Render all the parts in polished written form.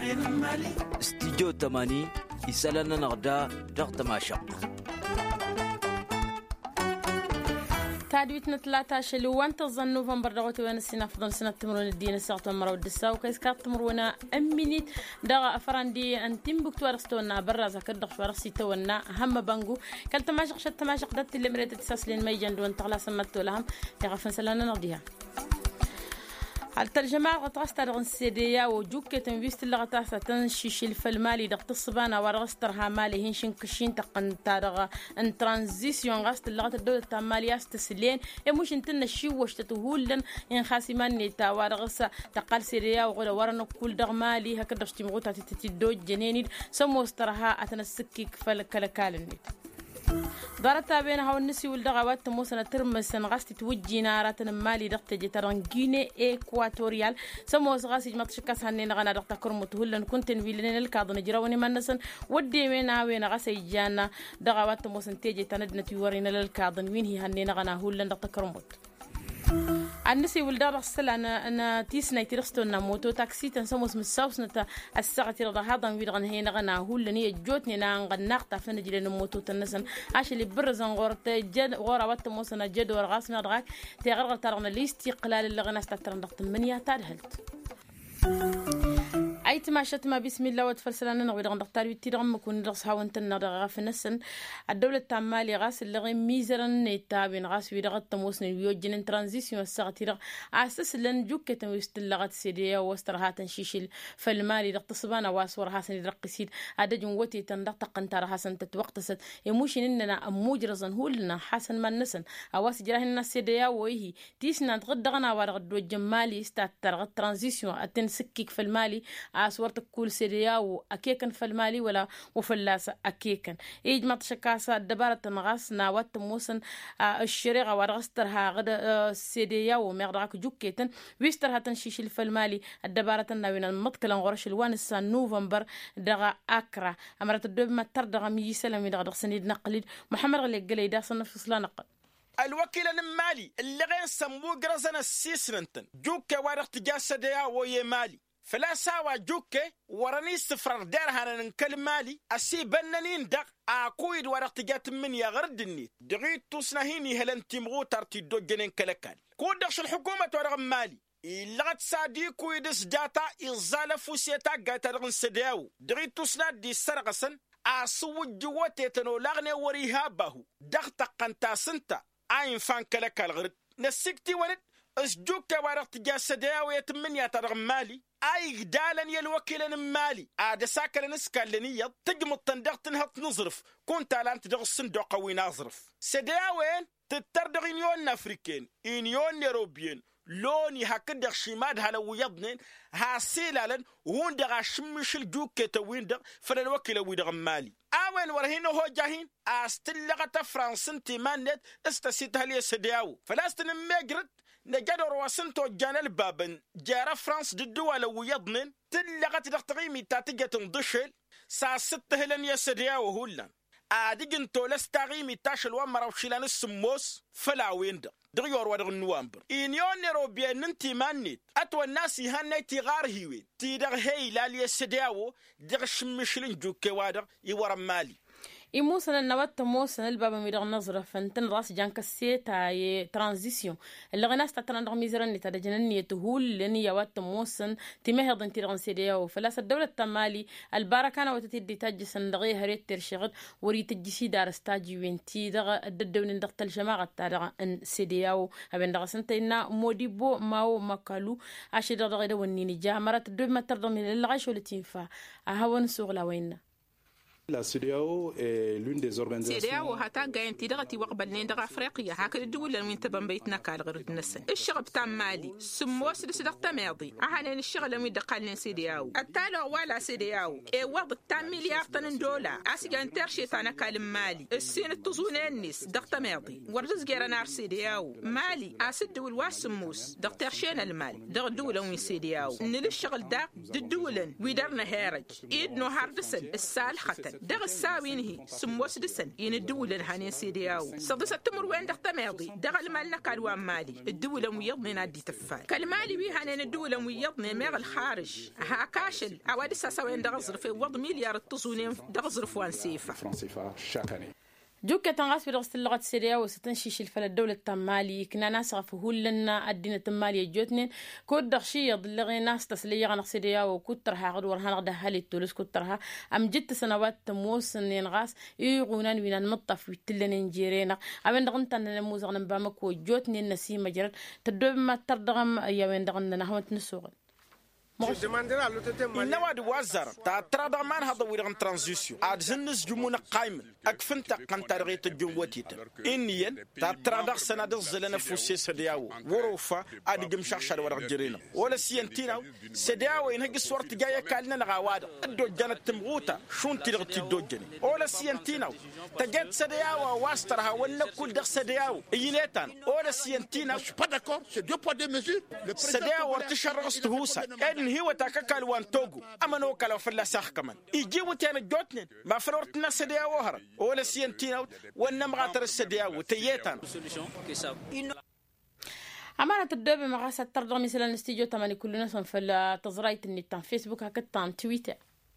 استديو 80 يسالنا نغدا ضغط ماشق تادويتنا 13 وانت ظن نوفمبر دغوتي وين السنه فضل سنه تمرون الدين الساعه مره ودسا وكيس كات تمرونا امينيت دغ افراندي ان تيمبكتو ارستونا برا زكدخ فرسي تونا هم بانغو كل تماشق شت تماشق دت اللي مريت تساسلين ميجان دون تغلا سمتو لهم يغفن سلنا نرضيها الترجمة غطاستر السيدية وجوكة تنفيست اللغة تنشيش الفلمالي دقت الصبانة ورغسترها مالي هنشن كشين تقن تارغ ان ترانزيسيون غاست اللغة الدولة التامالية استسلين يموش انتن الشيو وشتتهولن ان خاسمان نيتا ورغس تقال سيدية وغدا ورنو كل دغمالي هكذا اشتمغوتا تتدو جنيني سمو استرها اتنسكيك فالكالكالنيت دارتا بينها والنسي والدغوات تموسنا ترمسن غاستي توجي ناراتن مالي دقت جتران غيني ايكواتوريال سموس غاسي جمات شكاس هنين غانا دقتا كرمت هولن كنتن فيلين الكاظن جراوني منسن ودي وينا وين غاسي جانا دغوات تموسن تيجي تندنا تيورين للكاظن وين هي هنين غانا هولن دقتا كرمت النسي ولدار السل أنا تيسنا يترستونا موتو تاكسي تنسموس مساوس نتا الساعة ترى هذا ويدغن هنا غنا هو لني جوتني نان نقطع فنجي لنا موتو تنسن عاش اللي برزن غورت جد غورا وات موسنا جد ورغاس نضغك تغرغر ترى الاستقلال اللي غنا استترن ضغط منيا تارهلت أي تماشت ما بسم الله وتفلسلنا نغير عند اختار يتيرم مكون درس هاونت النرغة في النسن الدولة التامالي غاس اللي غير ميزرن نتابين غاس ويدغت تموسن ويوجن ترانزيسيون الساعتيرة أساس لن جوكة تموست اللغة السيدية وسترها تنشيش فالمالي دغت صبانا واسور حسن يدرق سيد هذا جنوتي تندق قنتار حسن تتوقتست يموشن إننا أموجرزن هو لنا حسن ما النسن أواس جراهن السيدية وهي تيسنا تغدغنا ورغد الجمالي استاتر ترانزيسيون أتنسكيك في المالي أصورت كل سريا وأكيكن في المالي ولا وفلاسة أكيكن إيجمع تشكاسة الدبارة نغاس ناوات موسن الشريعة ورغسترها غدا سريا ومغرق جوكيتن ويسترها تنشيش في المالي الدبارة ناوين المطكلا غرش الوان السان نوفمبر دغا أكرا أمرت الدوب ما تردغ ميسلم دغ سنيد نقليد محمد غلي قليدا صنف فصلا نقل الوكيل المالي اللي غير سموه قرزنا السيسنتن جوكا ورغت جاسديا ويه مالي فلا ساوى جوكي وراني سفر دارها ننكلم مالي أسي بنانين دق أكويد ورقت جات من يغرد النيت دغيت تصنهيني هلن تمغو ترتي دو جنين كالكال كودخش الحكومة ورغم مالي إلغت سادي كويدس جاتا إزالة فوسيتا جاتا رغن سداو دغيت تصنا دي سرغسن أسو جواتي تنو لغني وريها باهو دغتا قنتا سنتا أين فان كالكال غرد نسيكتي ولد أسجوكا ورقت جاسداو ويتمن يترغم مالي أي دالا يلوكيل المالي عاد ساكن نسكالنية تجم التندق نهط نظرف كنت على تدغ الصندوق وين أظرف سداوين تتردغ يونيون أفريكين يونيون أوروبيين لوني هكذا شماد هلا ويضنين هاسيلالن وين دغ شمش الجوكة وين دغ فالوكيل ويدغ مالي أوين ورهين هو جاهين أستلغة فرنسنتي ماند استسيتها لي سداو فلاستن ميجرد نجدر وسنتو جانا البابن جارة فرنس ددوا لو يضمن تلغت دغتغيمي تاتجة تنضشل سا 6 هلن يسديا وهولن اديجن تولس تغيمي تاشل ومرا وشيلان السموس فلا ويند دغيور ودغ نوامبر يونيون اوروبيان ننتي مانيت اتو الناس هنيتي غار هيوين تيدغ هي لا ليسدياو دغ شمشلن جوكي وادغ يورا مالي يموسن النوات موسن البابا ميدغ نظرة فانتن راس جانك السيتا ترانزيسيون اللي غناس تترندغ ميزرن نتدجنن تهول لني يوات موسن تمهض انتيرغن سيديو فلاس الدولة التمالي الباركانة وتتدي تاجسن دغي هريت ترشغد وريت الجسي دار استاجي وينتي دغ الدون دغ الجماعة تارغ ان سيديو هبن دغ سنتينا موديبو ماو مكالو عشي دغ دغ ونيني جا مرات الدوب ما ترضى من الغاش ولا تنفع هون سوغلا وين La CEDEAO est l'une des organisations. CEDEAO هتا جاين تدغتي وقبل نيندغ افريقيا هكذا الدول اللي وين تبان بيتنا كالغرد نسن الشغب تام مالي سموس لسدق تماضي اهلين الشغل اللي دقالين CEDEAO التالو ولا CEDEAO اي وضع تام مليار دولار اسجان ترشي تانا كالم مالي السين التزون الناس دق تماضي ورز جيرانار CEDEAO مالي اسد والواس سموس دق ترشينا المال دق الدول وين CEDEAO ان الشغل دا الدول ويدرنا هارج ايد نو هاردسن السال ختن دغ الساوينه سموس دسن ين الدولة هانين سيدياو صدس التمر وين دغ تماضي دغ المال نقال وان مالي الدولة ميضني نادي تفال كالمالي بي هانين الدولة ميضني ميغ الخارج هاكاشل اوادي ساسا وين دغ ظرف وض مليار التصونين دغ ظرف وان سيفا جوكا تنغاس في رغس اللغة السورية وستنشيش الفلا الدولة التمالي كنا ناس غفهول لنا الدين التمالي جوتنين كود دخشي يضلغي ناس تسلية غنق سوريا وكترها غد ورهان غدا هالي التولس كترها أم جدت سنوات تموس نغاس يغونان وينان مطف ويتلن نجيرينا أمين دغنتان نموزغ نمبامك وجوتنين نسيم جرد تدوب ما تردغم يوين دغن نهوت نسوغن النواد وزر تا ترى مان هذا ويرغن ترانزيسيون عاد زنس جمونا قايم اكفنت قنت رغيت الجموتيت انيا تا ترى سنه دزلنا فوسيس دياو وروفا اد جمشخشر ورغ جرينا ولا سينتينا سدياو ينهج صورت جايه كالنا نغاواد دو جنت تمغوتا شون تلغتي دوجني ولا سينتينا تجت سدياو واسترها ولا كل دخ سدياو يليتان ولا سينتينا با داكور سي دو بوا دي ميزور سدياو ورتشرغست هوسا هو تاكل وان توغو اما نو كلا فلا ساخ كمان يجي وتان جوتن ما فرورت الناس ديا وهر ولا سينتينا ونم غاتر السديا وتيتان أمانة الدوبي مغاسة ترضى مثلا الاستيجو تماني كلنا في التزرايت النت فيسبوك هكذا تويتر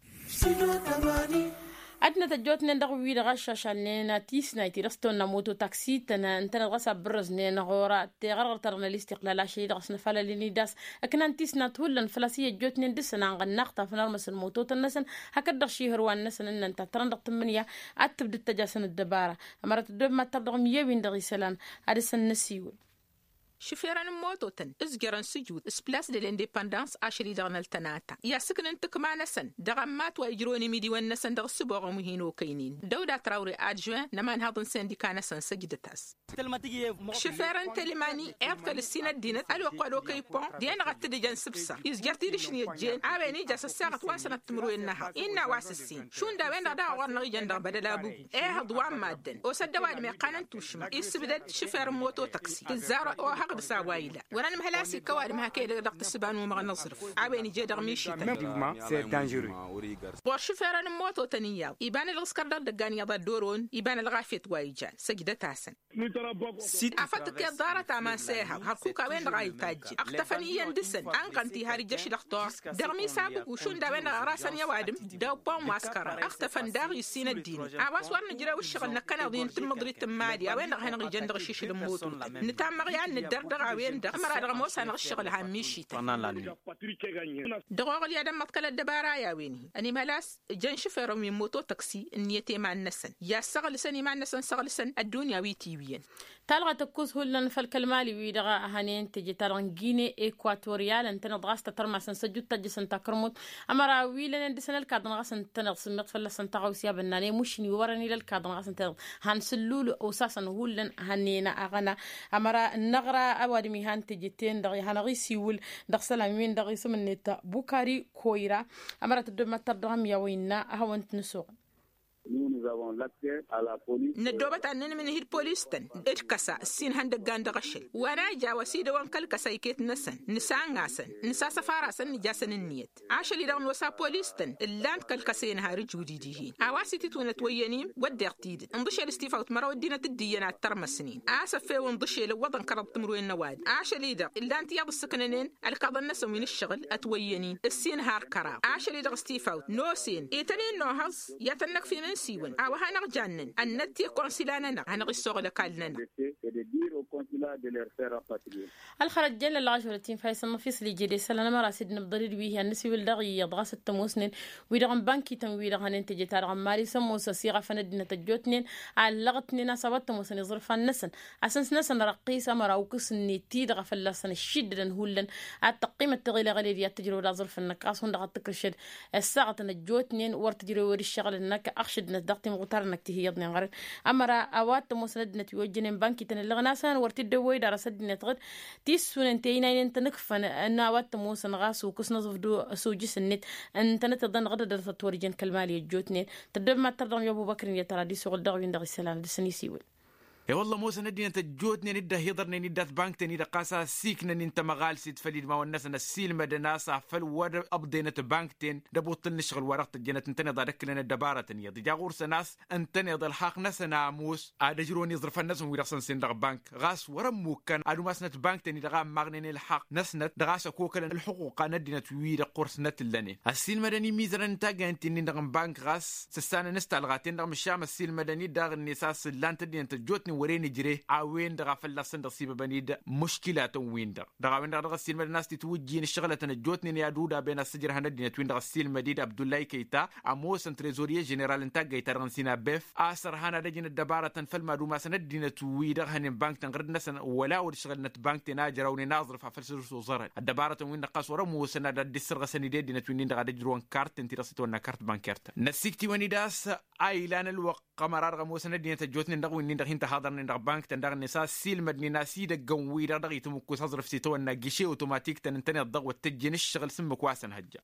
أدنى تجوتنا ندغوي لغشة شالنا تيسنا تيرستون نموتو تاكسي تنا انتنا غسا برزنا نغورا تغرر ترنا الاستقلال شيء غسنا فلا لني داس أكنا تيسنا تولن فلاسية جوتنا دسنا عن النقطة فنرمس الموتو تنسن هكذا شيء هروان نسن إن أنت ترندق تمنيا أتبدأ التجاسن الدبارة أمرت الدب ما ترضغم يوين دغي سلان أدسن نسيول شفيران موتوتن ازجران سجود اسبلاس دي الانديبندانس اشري دغنا التناتا يا سكن انتك مع نسن دغمات واجروني ميدي والنسن دغ السبوغ مهينو كينين دودا تراوري ادجوان نمان هاضن سنديكا نسن سجدتاس شفيران تلماني ايرت للسينة دينت الو قالو كيبون ديان غتدي جان سبسا ازجرتي رشني الجين عابيني جاس الساغة واسنة تمرو النهار إنا واس السين شون دا وين دا غرنغي جان بدل ابو ايه هضوان مادن وسد واد ميقانن توشما اسبدت شفير موتو تاكسي تزارة قد ساوايلا وانا مهلاسي كوارم ما كيد دقت السبان وما نصرف عابيني جي دغ ميشي سي دانجيرو بورش فيران موتو تنياو يبان الغسكر دغان يضا دورون يبان الغافيت وايجان سجده تاسن افتك دارت ما سيها حقوقا وين غاي تاج اختفني يندسن ان كنتي هاري جش دكتور درمي سابق وشون دا وين راسن يا وادم داو بون ماسكارا اختفن داغ يسين الدين اواس ورن جرا وشغل نكنا دين تمضري تمادي وين غن جندغ شيش الموتو نتام غيان دغاوين دغمر دغ موسى الشغل هاميشي دغوغل يا دم متكل الدبارة يا ويني اني ملاس جن شفر من موتو تاكسي نيتي مع النسن يا سغل سني مع النسن سغل سن الدنيا ويتي وين تلغى تكوز هولن فالكلمالي ويدغا هانين تجي ترنجيني اكواتوريال انتنا ضغست ترمى سنسجد تجسن تكرمت امرا ويلن دسن الكادن غسن تنغس ميق فلسن تغوسيا بناني مشني ورني للكادن غسن تنغ هانسلول اساسا هولن هنينا اغنا امرا النغرا أوادمي هان تجتين دغي هنغي سيول دغ سلامين دغي سمنيتا بوكاري كويرا أمرت الدم تردغم يوينا أهوانت نسوغ nous avons l'accès à la police ندوبت أننا من هي البوليس تن إركسا السين هندق غاند غشل وانا جا وسيدة وانكال كسايكيت نسن نسان غاسن نسا سفارة سن نجاسن النيت عاشلي دغن وسا بوليس تن اللاند كالكسين هاري جودي جيهين عواسي تتونة ويانيم ودير تيد انضشي الاستيفا وتمرا ودينا تدينا الترمى السنين عاسفة وانضشي لوضن كرب تمرو النواد عاشلي دغ اللاند ياض السكننين الكاضن نسن من الشغل اتويانين السين هار كراب عاشلي دغ استيفا نو سين ايتانين نو هز يتنك في من سيون هنغ جانن النتي قنصلاننا هنغ السوغل كالننا الخرج جل العشرتين فايسن نفيس لي جدي سلام مراسدنا بضرير ويه النسي والدغي يضغس التموسنين ويدغن بانكي تمويل غن انتجي تارغ مالي سموس صيغه فندنا تجوتنين علغتني سبت موسن ظرف النسن اساس نسن رقيس امر او كسني تيدغ فلسن الشدن هولن التقييم التغيل غلي تجرو لا ظرف النقاص وندغ تكرشد الساعه نجوتنين ورتجري ور الشغل انك اخشد ندقتي مغترنك تهيضني غير امر اوات موسندنا توجنين بانكي تنلغناسان ورتدوي درسدنا تغد تيسون انتينا انت نكفن ان اوات موسن غاس وكس نظف دو سوجس النت انت نتضن غدا درس تورجن كلمالي جوتنين تدب ما تردم يا ابو بكر يا ترى دي سوق دغ يندغ السلام دسني سيول يا والله موسى ندي أنت جوتني نده يضرني ندات بانك تاني دقاسا سيكنا أنت مغال سيد فليد ما والناس أنا السيل مدناسا فالور أبدينا بانك تين دبوط نشغل ورقة الجنة أنتني ضارك لنا الدبارة تانية دي جاغور سناس أنتني ضل حق ناس ناموس عاد جروني يظرف الناس ويرسن سندق بانك غاس ورمو كان عادو ماسنة بانك تاني دغام مغنين الحق نسنت دغاسا كوكلا الحقوق ندينا توير قرص نت اللني السيل مدني ميزر انتاجا انت ندغم بانك غاس سستانا نستالغاتين دغم الشام السيل مدني داغ النساس اللان تدي أنت جوتني وريني جري عوين دغا فلسن دصيب بنيد مشكلات وين دغا وين دغا السيل مدني ناس تتوجين الشغلة جوتني يا دودا بين السجر هندينا توين دغا السيل مديد عبد الله كيتا اموس تريزوريه جنرال انتاجا يترنسينا بيف اسر هنا دجن الدباره فالما دوما سندينا تويد هن بانك تنقرد ناس ولا ورشغل نت بانك تناجروني ناظر فلسس وزر الدباره وين نقاس ورمو سنه دسرغ سندينا توين دغا دجرون كارت انت رستونا كارت بانكارت نسيكتي وني داس ايلان الوق قمرار غمو سندينا تجوتني دغ وين دغ انت حاضرني دغ بانك تندغ النساء سيل مدني ناسي دغ ويد دغ يتمكو صرف سيتو نجيشي اوتوماتيك تنتني الضغ وتجين الشغل سمك واسن هجا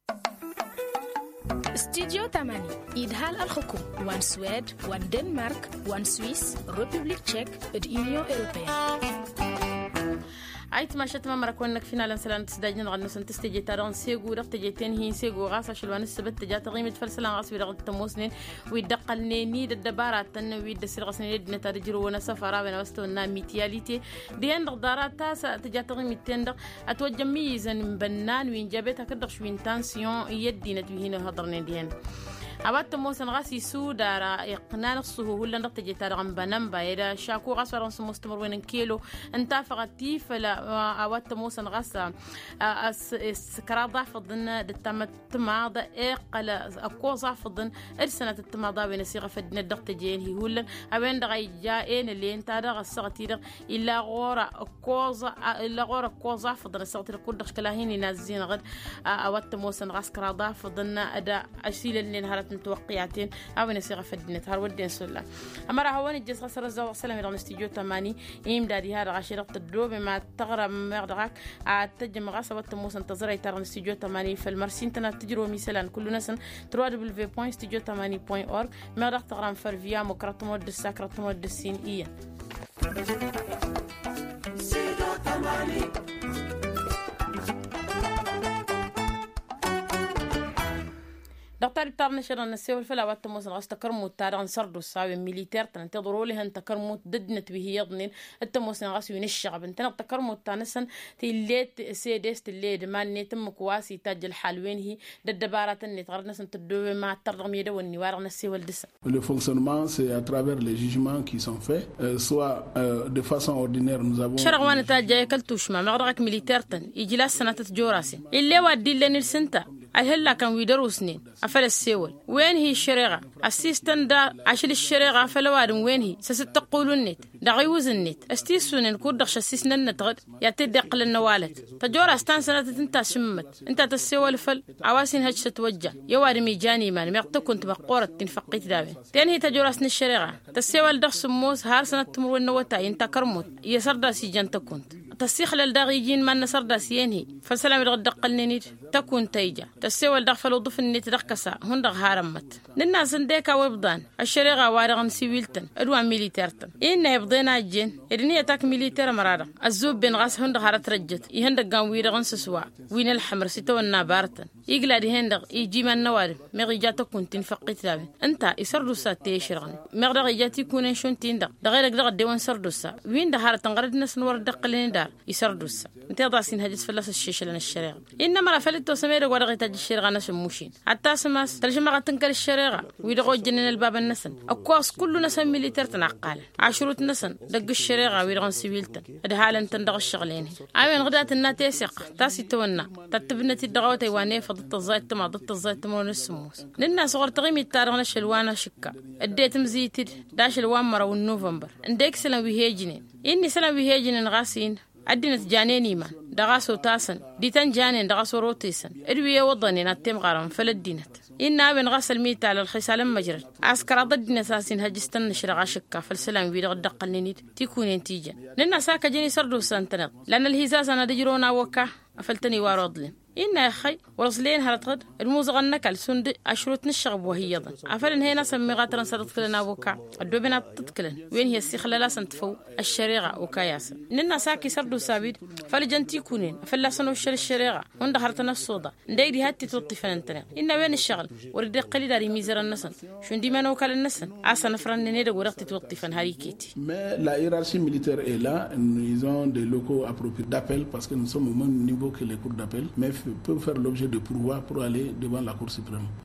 استديو 8 إدهال الحكوم وان سويد وان دنمارك وان سويس ريبوبليك تشيك اليونيون أوروبية عيت ما شت ما مركون لك فينا لنسلان تسداجن غن نسن تستجي تارون سيغو رق تجيتين هي سيغو غاصه شلوان السبت تجات قيمه فلسلان غاص بيرغ تموسنين ويدقلني نيد الدبارات تن ويد سرغسن يد نترجرو ونا سفرا بين وستونا ميتياليتي دين دغدارات تاس تجات قيمه تندق اتوجمي زن بنان وين جابتها كدغ شوين تانسيون يدينا هنا هضرني دين أبات موسن غاسي سودارا يقنان الصهو هلا نقطة تارغم بنمبا إذا شاكو غاس ورنس مستمر وين كيلو انت فغتي فلا أبات موسن غاسا سكرا ضعف ضن التماضى إقل أقوى ضعف ضن السنة التماضى وين سيغة فدنا الدقة جين هي هلا أبين دغاي جاين اللي انت دغ السغتي إلا غورا أقوى ضعف ضن السغتي كل دخ كلاهين ينزين غد أبات موسن غاس كرا ضعف ضن أدا أشيل اللي نهارت متوقعاتين أو نسيغة فدنت هارودين سلا أمرا هواني الجسغة سرزا وسلام إلى استديو 8 إيم دادي هذا غاشي الدرو بما تغرب مغدغاك تجمع غاسة وتموس انتظر يترن استديو 8 في المرسين تنا تجرو مثلا كل ناس www.studio8.org مغدغ تغرام فرفيا مكرتمو دسا كرتمو دسين إيا استديو 8 دكتور تارنشر النسيول فلا واتموس غاستكرمو تارن سردو ساوي ميليتير تنتظروا لها تكرمو ددنت به يضنين التموس غاسو ينشغب انت تكرمو تانسن تيليت سيدست اللي دمان نتم كواسي تاج الحلوين هي ددبارات ني تغرنس تدو ما ترغم يد والنوار نسيول دس. Le fonctionnement c'est à travers les jugements qui sont faits soit de façon ordinaire nous avons شرغوان تاج كلتوش ما مغرق ميليتير تن يجي لا سنه تجوراسي اللي ودي لنا السنتا أهلا كان ويدرو سنين أفل السيول وين هي الشريعة أسيستن دا عشل الشريعة فلوادم وين هي ستقولون النت دا غيوز النت أستيسون نكون دخش أسيسنا النتغد يعتد قل النوالد تجور أستان سنة انت شمت انت تسيول فل عواسين هج تتوجه يواري ميجاني مان ميقتو كنت مقورة تنفقيت دابين تين هي تجور أسن الشريعة تسيول دخش موس هار سنة تمر النوتا انت كرموت يسرد سيجان تكونت تسيخ للداغيجين ما نسرد سينهي فالسلام الغد قلني تكون تيجا تسيول دغفل وضف النت دقسا هندغ هارمت الناس نديكا ويبضان الشريعة وارغن سيويلتن ادوان ميليتيرتن إنا يبضينا الجن إدنية تاك ميليتير مرارة الزوب بين غاس هندغ هارت رجت يهندغ قام ويرغن سسوا وين الحمر ستو النابارتن يقلا دي هندغ يجي من نوارب مغيجاتو كنتين فقيت لابن انتا يسردو سا تيشرغن مغدغ يجاتي كونين شون تيندغ دغيرك دغ ديوان سردو سا وين دهارتن غرد ناس نور دقلين دار يسردو سا انتا ضاسين هجس فلاس الشيش لنا الشريعة إنما رفلتو سمير ورغي تاج الشريعة ناس موشين حتى سماس ترجمة تنكر الشريعة ويدغو جنين الباب النسن أقواس كل نسن ميليتير تنعقال عشروت نسن دق الشريعة ويدغن سيفيلتن هذا تندغ الشغلين عاوين غدات النات يسق تاسي تونا تتبنتي الدغوة تيواني فضت الزايت ما ضد الزايت مون السموس لنا صغر تغيمي التارغ الشلوانا شكا اديت مزيتي داش الوامر والنوفمبر انديك سنة ويهيجنين إني سنة ويهيجنين غاسين أدينت جانيني ما دغاسو تاسن ديتان جانين دغاسو روتيسن ادوية وضني نتم غرام فلدينت إنا بن غسل ميت على الخسالة مجرد عسكر ضد نساسين هجستن نشر غاشكا فالسلام بيدغ الدقل نيت تيكون نتيجة لأن ساكا جيني سردو سنتنط لأن الهزاز أنا دجرونا وكا أفلتني واردلين إن يا أخي ورسلين هرتغد الموزغ النكال سند أشروت نشغب وهي ضن أفلن هنا سمي غاترن صدقلنا وكا الدوبنا تتكلن وين هي السيخلة لا سنتفو الشريعة وكياس ننا ساكي سردو سابيد فلجنتي كونين فلا سنو الشريعة وند هرتنا الصودا نديدي هاتي توطي فننتنا إن وين الشغل ورد قلي داري ميزر النسن شو ندي ما نوكل النسن عسى نفرن نيدا ورقتي توطي فن هاريكيتي. Mais la hiérarchie militaire est là, ils ont des locaux appropriés d'appel parce que nous sommes au même niveau que les cours d'appel, mais peuvent faire l'objet de pourvoi pour aller devant la Cour suprême.